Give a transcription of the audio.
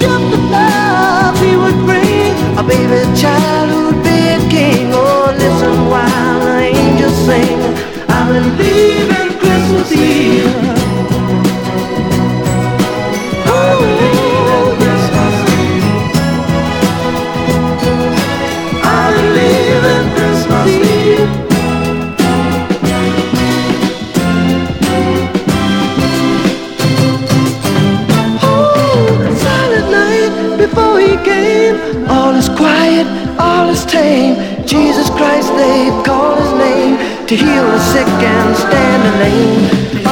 just the love he would bring. A baby child who'd be a king. Oh, listen while the angels sing. I believe in Christmas Eve. Before he came, all is quiet, all is tame. Jesus Christ, they call his name to heal the sick and stand the lame.